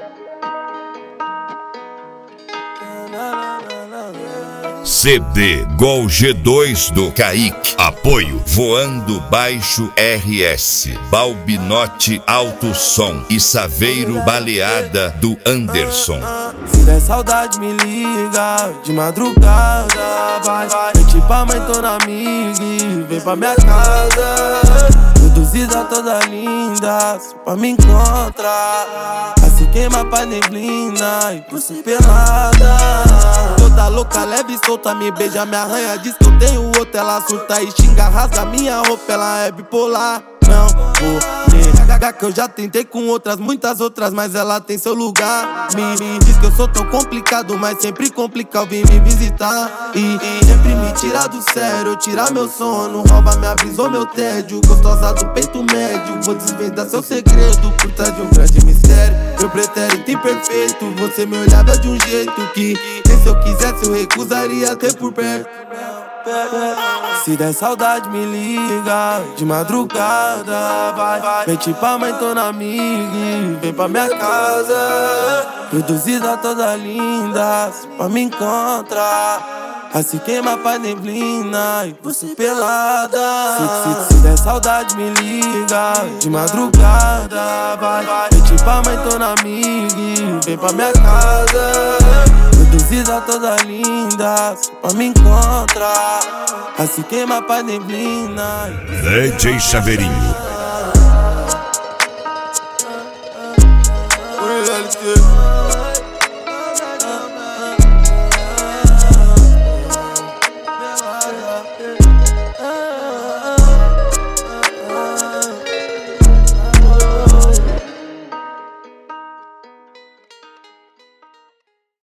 CD Gol G2 do Kaique. Apoio Voando Baixo RS, Balbinote Alto Som e Saveiro Baleada do Anderson. Se der saudade me liga, de madrugada vai. Pede pra mãe, tô na amiga e vem pra minha casa. Produzida toda linda, só pra me encontrar. Se queima pra neblina e por ser pelada. Toda louca, leve e solta, me beija, me arranha. Diz que eu tenho outro, ela surta e xinga, rasga minha roupa, ela é bipolar. Não vou negar que eu já tentei com outras, muitas outras, mas ela tem seu lugar. Me diz que eu sou tão complicado, mas sempre complica, vem me visitar. E sempre me tira do sério, tirar meu sono, rouba minha brisa ou meu tédio. Gostosa do peito médio, vou desvendar seu segredo por trás de um grande mistério. Meu pretérito imperfeito, você me olhava de um jeito que nem se eu quisesse eu recusaria ter por perto. Se der saudade me liga, de madrugada vai. Pede pra mãe, tô na amiga e vem pra minha casa. Produzida toda linda, só pra me encontrar. Se queima pra neblina e você pelada. Se der saudade me liga, de madrugada vai. Pede pra mãe, tô na amiga e vem pra minha casa. Produzida toda linda, só pra me encontrar. Se queima pra neblina. DJ Saveirinho.